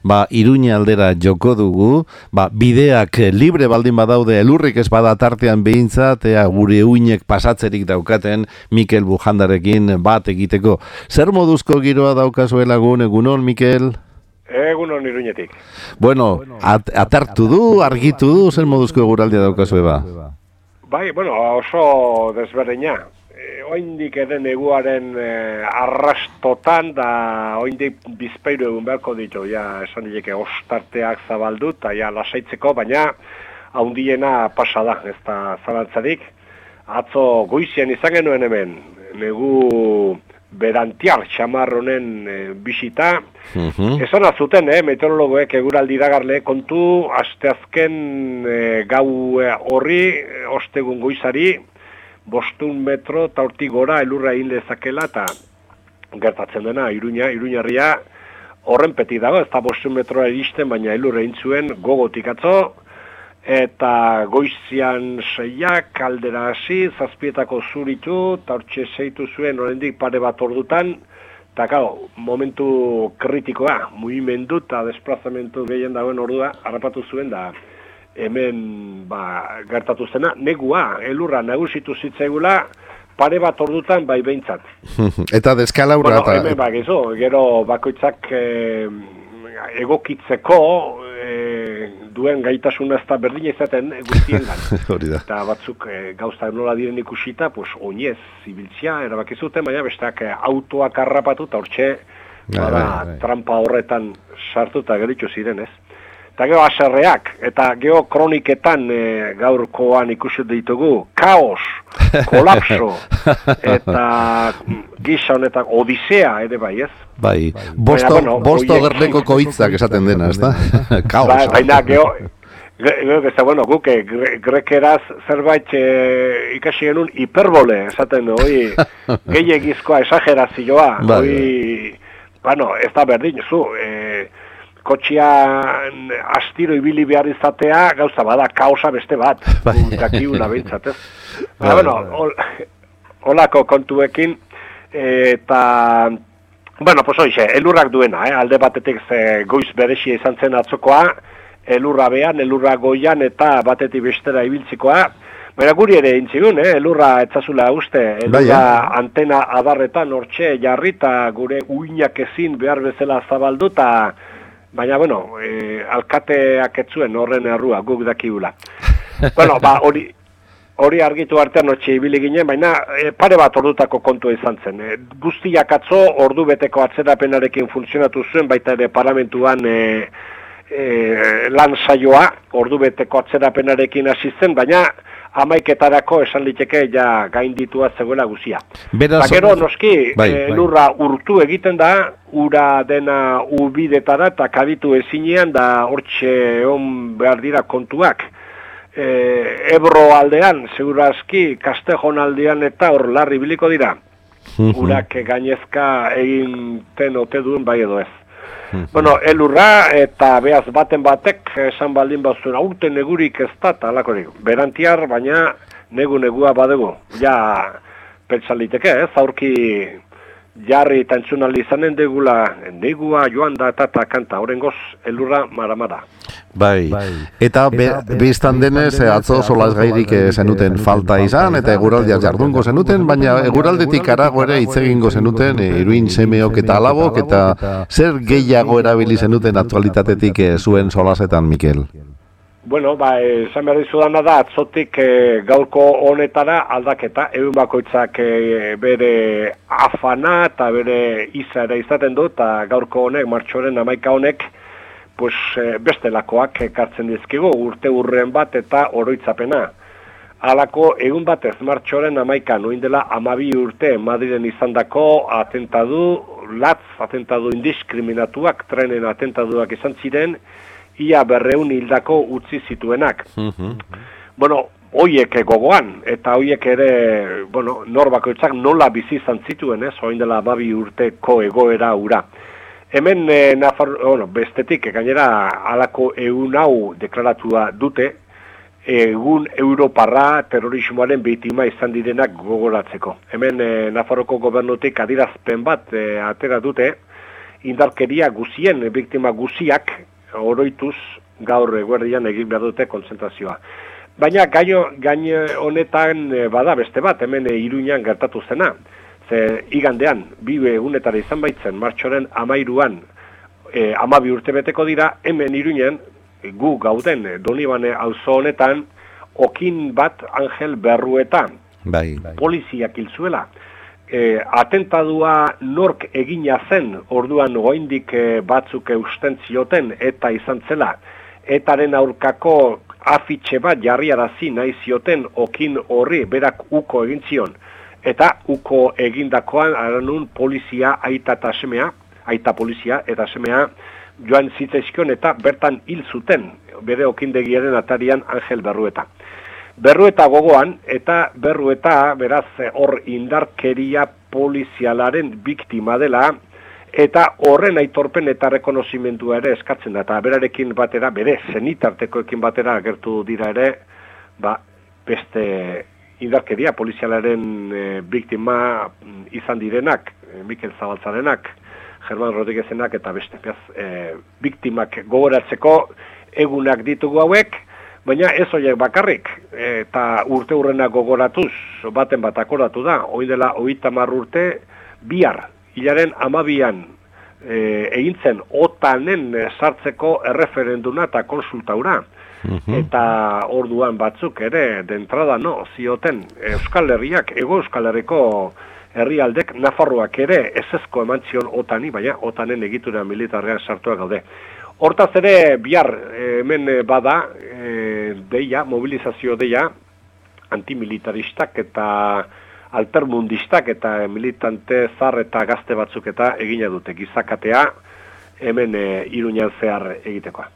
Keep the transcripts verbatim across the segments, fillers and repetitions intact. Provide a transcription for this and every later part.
ba, Iruña aldera joko dugu, ba, bideak libre baldin badaude, elurrik ez bada tartean behintzat, ea gure uinek pasatzerik daukaten Mikel Bujandarekin bat egiteko. Zer moduzko giroa daukazuela gun, egunon, Mikel? Egunon Iruñetik. Bueno, at, atartu du, argitu du, zer moduzko eguraldia daukazue ba? Bai, bueno, oso desberdina. E, oindik eden neguaren e, arrastotan, da oindik bizpeiru egun beharko ditu, ja, esan dileke ostarteak zabaldu, eta ja, lasaitzeko, baina haundiena pasa da, ez da zalantzarik. Atzo goizian izan genuen hemen, negu berantiar txamarronen e, bisita. Uh-huh. Esan azuten, eh, meteorologoek eguraldi iragarle kontu, asteazken e, gau horri, e, ostegun goizari, bostun metro eta hortik gora elurra egin lezakela, eta gertatzen dena, Iruña, Iruñarria horren peti dago, ez da bostun metroa iristen, baina elurra egin zuen gogotik atzo, eta goizian seiak, kaldera hasi, zazpietako zuritu, eta hortxe zeitu zuen, oraindik pare bat ordutan, eta gau, momentu kritikoa, mugimendu eta desplazamentu gehien dagoen ordua, harrapatu zuen da, hemen ba, gertatu zena, negua, elurra nagusitu zitzaigula, pare bat ordutan bai behintzat. Eta deskalaura. Bueno, hemen ba, gizu, gero bakoitzak eh, egokitzeko, E, duen gaitasuna ez da berdina izaten guztien gan. Eta batzuk e, gauztak nola diren ikusita, pues, oinez, zibiltzia, erabakizuten, baina besteak e, autoak harrapatu, eta hortxe trampa horretan sartu eta geritxu ziren, ez? Eta gero aserreak, eta gero kroniketan e, gaurkoan ikusi ditugu, kaos, kolapso, eta gisa honetan odisea ere bai, ez? Bai, bosto, bueno, bosto gerleko koitzak esaten dena, ez da? Kaos. Ba, baina, geho, geho, geho, bueno, guke, gre, grekeraz zerbait e, ikasi genuen hiperbole, esaten, oi, gehiagizkoa esagerazioa, bai, oi, bueno, ez da berdin, zu, e, kotxian astiro ibili behar izatea, gauza bada, kaosa beste bat, dakiuna behintzat, ez? Baina, bueno, hol, holako kontuekin, eta... Bueno, pues hoxe, elurrak duena, eh? Alde batetik ze goiz berexia izan zen atzokoa, elurra behan, elurra goian eta batetik bestera ibiltzikoa. Baina guri ere intzigun, eh? Elurra etzazula uste, elurra Baya. Antena adarretan hortxe jarrita gure uinak ezin behar bezala zabalduta, baina, bueno, e, alkateak etzuen horren errua, guk dakiula. Bueno, ba, hori... Hori argitu artean notxe ibili ginen, baina e, pare bat ordutako kontua izan zen. E, guztiak atzo ordu beteko atzerapenarekin funtzionatu zuen, baita ere parlamentuan e, e, lan saioa ordu beteko atzerapenarekin hasi zen, baina hamaiketarako esan liteke ja gainditua zegoela guzia. Eta gero noski bai, e, lurra bai. Urtu egiten da, ura dena ubidetara eta kabitu ezinean da hortxe on behar dira kontuak. E, Ebro aldean, segurazki, Kastejon aldean eta hor larri biliko dira. Urak gainezka egin ten ote duen bai edo ez. Bueno, elurra eta behaz baten batek esan baldin bazuen aurten negurik ez da eta alakorik. Berantiar, baina negu negua badegu. Ja, pentsaliteke ez, aurki jarri eta entzunaldi izanen degula negua joan da eta eta kanta, horrengoz elurra maramara. Bai, eta biztan denez, atzo solaz gairik zenuten falta izan, eta eguraldiak jardungo zenuten, baina eguraldetik arago ere hitz egingo zenuten, Iruin semeok eta alabok, eta zer gehiago erabili zenuten aktualitatetik zuen solasetan, Mikel? Bueno, ba, esan behar dizudana da, atzotik e, gaurko honetara aldaketa, egun bakoitzak e, bere afana eta bere iza ere izaten du, eta gaurko honek, martxoren hamaika honek, pues, e, bestelakoak ekartzen dizkigu, urte urren bat eta oroitzapena. Halako egun batez, martxoren hamaika, noin dela hamabi urte Madrilen izandako atentadu, latz atentadu indiskriminatuak, trenen atentaduak izan ziren, ia berreun hildako utzi zituenak. Uh-huh. Bueno, hoiek gogoan, eta hoiek ere, bueno, norbakoitzak nola bizi izan zituen, ez, oin dela hamabi urteko egoera ura. Hemen, eh, Nafar, bueno, bestetik, gainera, halako egun hau deklaratua dute, egun Europarra terrorismoaren biktima izan direnak gogoratzeko. Hemen, eh, Nafarroko gobernutik adirazpen bat eh, atera dute, indarkeria guzien, biktima guziak, oroituz gaur eguerdian egin behar dute kontzentrazioa. Baina gaino, gaino honetan bada beste bat, hemen Iruñan gertatu zena. Ze igandean, bi egunetara izan baitzen, martxoren amairuan, e, amabi urte beteko dira, hemen Iruñan, gu gauden Donibane auzo honetan, okin bat Angel Berrueta, bai. Poliziak hil zuela. E, atentadua nork egina zen, orduan oraindik e, batzuk eusten zioten eta izan zela, etaren aurkako afitxe bat jarriarazi nahi zioten okin horri berak uko egin zion. Eta uko egindakoan aranun polizia aita eta semea, aita polizia eta semea joan zitzaizkion eta bertan hil zuten, bere okindegiaren atarian Angel Berrueta. Berrueta gogoan, eta Berrueta, beraz, hor indarkeria polizialaren biktima dela, eta horren aitorpen eta rekonozimendua ere eskatzen da, eta berarekin batera, bere zenitartekoekin batera agertu dira ere, ba, beste indarkeria polizialaren e, biktima izan direnak, e, Mikel Zabaltzarenak, Germán Rodriguezenak eta beste, beraz, e, biktimak gogoratzeko egunak ditugu hauek, baina ez horiek bakarrik, eta urte hurrena gogoratuz, baten bat akoratu da, hori dela hogeita hamar urte, bihar, hilaren amabian, e, egin zen otanen sartzeko erreferenduna eta konsultaura. Uh-huh. Eta orduan batzuk ere, dentrada no, zioten Euskal Herriak, Ego Euskal Herriko herrialdek, Nafarroak ere ezezko eman zion otani, baina otanen egitura militarrean sartuak gaude. Hortaz ere, bihar hemen bada, e, deia, mobilizazio deia, antimilitaristak eta altermundistak eta militante zar eta gazte batzuk eta egina dute gizakatea hemen e, Iruñan zehar egitekoa.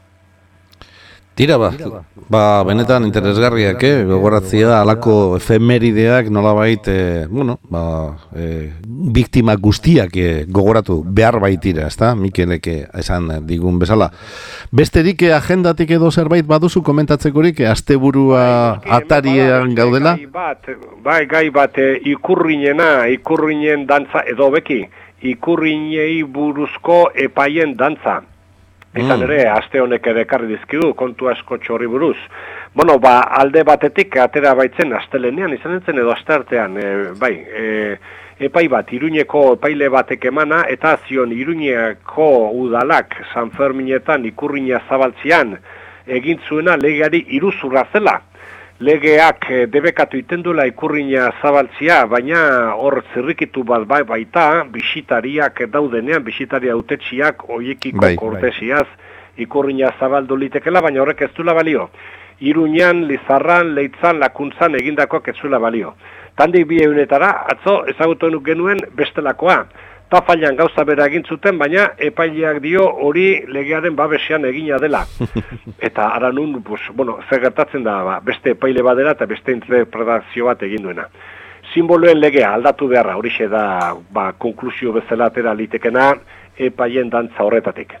Tira ba, ba benetan interesgarriak, eh? Gogoratzea alako efemerideak nolabait, eh, bueno, ba, eh, biktima guztiak eh, gogoratu behar baitira, ezta? Mikelek esan digun bezala. Besterik eh, agendatik edo zerbait baduzu komentatzekorik, eh, asteburua atarian gaudela? Gai bat, bai, gai bat eh, ikurrinena, ikurrinen dantza edo beki, ikurrinei buruzko epaien dantza. Eta mm. ere, aste honek ere ekarri dizkidu, kontu asko txorri buruz. Bueno, ba, alde batetik atera baitzen astelenean, izan entzen edo asteartean, e, bai, e, epai bat, Iruñeko epaile batek emana, eta zion Iruñeko udalak San Ferminetan ikurriña zabaltzian egin zuena legeari iruzurra zela. Legeak debekatu itenduela ikurriña zabaltzia, baina hor zirrikitu bat bai baita, bisitariak daudenean, bisitaria autetxiak oiekiko bai, kortesiaz bai. Ikurriña zabaldu litekela, baina horrek ez duela balio. Iruñan, Lizarran, Leitzan, Lakuntzan egindakoak ez duela balio. Tandik bi egunetara, atzo ezagutu genuen bestelakoa. Tafailan gauza bera egin zuten, baina epaileak dio hori legearen babesean egina dela. Eta ara nun, pues, bueno, zer gertatzen da, ba, beste epaile badera eta beste interpretazio bat egin duena. Simboloen legea aldatu beharra, horixe da, ba, konklusio bezala atera litekena epaien dantza horretatik.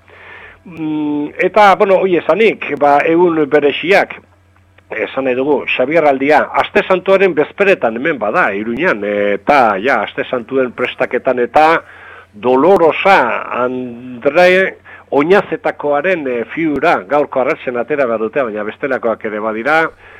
Mm, eta, bueno, hoi esanik, ba, egun berexiak, esan nahi dugu, Xabier Aldia, Aste Santuaren bezperetan hemen bada, Iruñan, eta, ja, Aste Santuen prestaketan eta Dolorosa Andre Oinazetakoaren e, fiura gaurko arratzen atera behar dute, baina bestelakoak ere badira,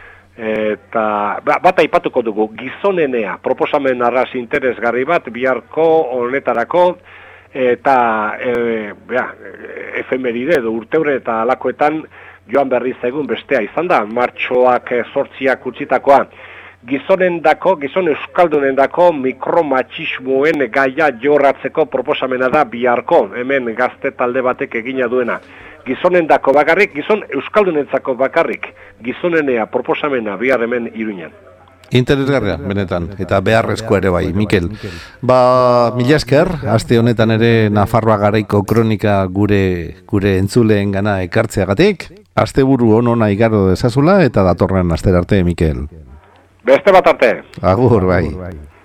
eta ba, bat aipatuko dugu, gizonenea, proposamen arraz interesgarri bat, biharko honetarako, eta e, ja, efemeride edo urteure eta alakoetan joan berriz egun bestea izan da, martxoak sortziak utzitakoa. Gizonendako, gizon euskaldunendako mikromatxismoen gaia jorratzeko proposamena da biharko, hemen gazte talde batek egina duena. Gizonendako bakarrik, gizon euskaldunentzako bakarrik, gizonenea proposamena bihar hemen Iruñan. Interesgarria, benetan, eta beharrezko ere bai, Mikel. Ba, mila esker, aste honetan ere Nafarroa garaiko kronika gure gure entzuleen gana ekartzeagatik, asteburu on ona igaro dezazula eta datorren astera arte, Mikel. Beste bat arte. Agur, bai.